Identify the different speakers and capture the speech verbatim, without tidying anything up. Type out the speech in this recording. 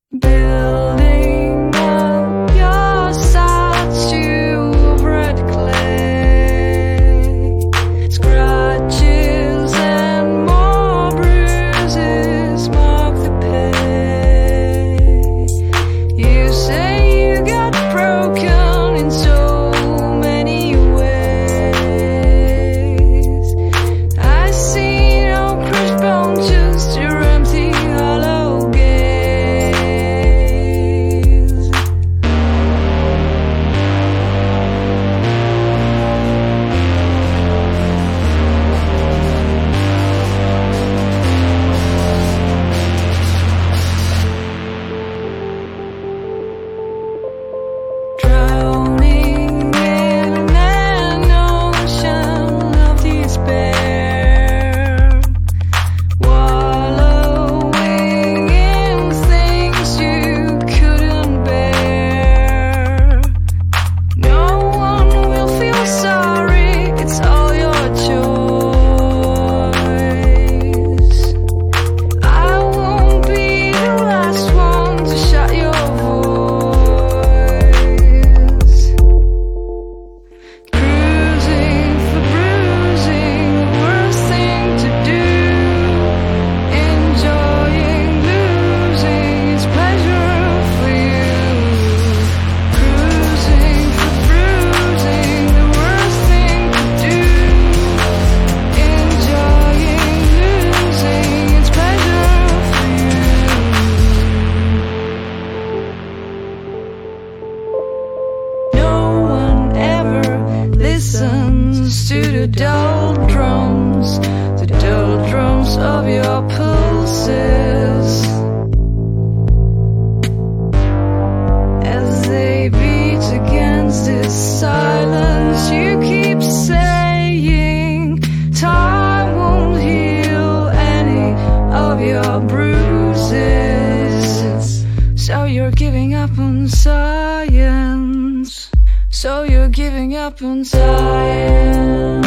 Speaker 1: Building up your statue of red clay, scratches and more bruises mark the pay. You say you got broken in so many ways. I see no crushed bone, just your empty hollow gaze. Drowning in an ocean of despair, wallowing in things you couldn't bear. No one will feel sorry, it's all your choice. I won't be the last one to shut your voice. Cruising for bruising, the worst thing to do. Enjoying losing is pleasure for you. Cruising for bruising, the worst thing to do. Enjoying losing is pleasure for you. No one ever listens to the dull drums, the dull drums of your pulses, as they beat against this silence. You keep saying time won't heal any of your bruises, so you're giving up on science. So you're giving up on science.